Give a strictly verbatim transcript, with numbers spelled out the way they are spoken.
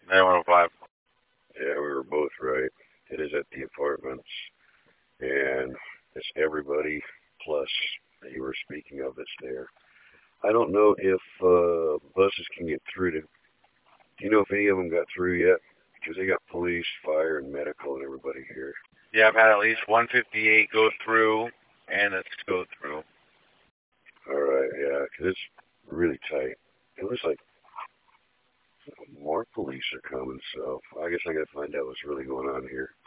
nine one five. Yeah, we were both right. It is at the apartments, and it's everybody plus that you were speaking of that's there. I don't know if uh, buses can get through to. Do you know if any of them got through yet? Because they got police, fire, and medical, and everybody here. Yeah, I've had at least one fifty-eight go through and a go through. All right, yeah, because it's really tight. It looks like more police are coming, so I guess I got to find out what's really going on here.